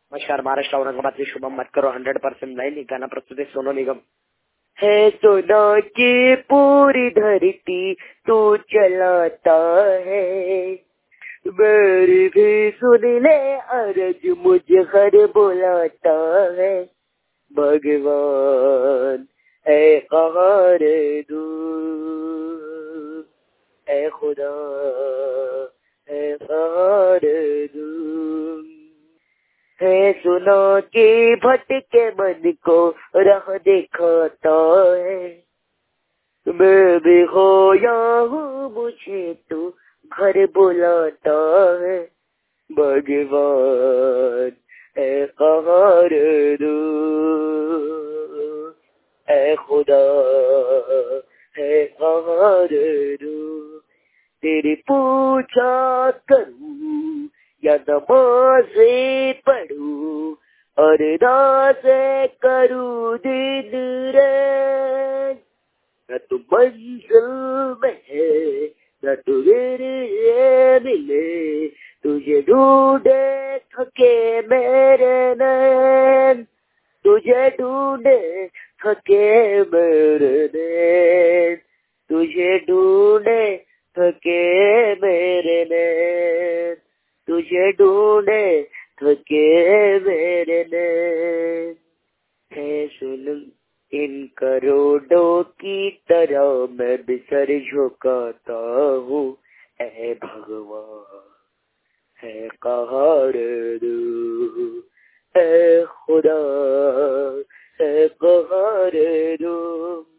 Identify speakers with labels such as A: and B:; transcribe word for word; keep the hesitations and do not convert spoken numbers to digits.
A: नमस्कार महाराष्ट्र औरंगाबाद से शुभम मत करो हंड्रेड परसेंट नहीं गाना प्रस्तुत है सोनू निगम। है सोना की पूरी धरती तू चलाता है, मेरी भी सुन ले अर्ज मुझे हर बुलाता है। भगवान है कहार दू, है खुदा है कहार दू, है सुना के भटके मन को राह दिखाता है। मैं भी खोया हूँ मुझे तो घर बुलाता है। भगवान है कहार दू, है खुदा है कहार दू। तेरी पूजा करूं या नमाज़ें पढ़ूं और अरदासें करूं दिन रात, न तू मंजिल में है न तू मेरे मिले, तुझे ढूंढे थके मेरे नैन, तुझे ढूंढे थके मेरे नैन, तुझे ढूंढे थके मेरे नैन, तुझे ढूंढे थके मेरे नैन। है सुन इन करोड़ों की तरह मैं भी सर झुकाता हूँ। ऐ भगवान है कहार दू, ऐ खुदा है कहार दू।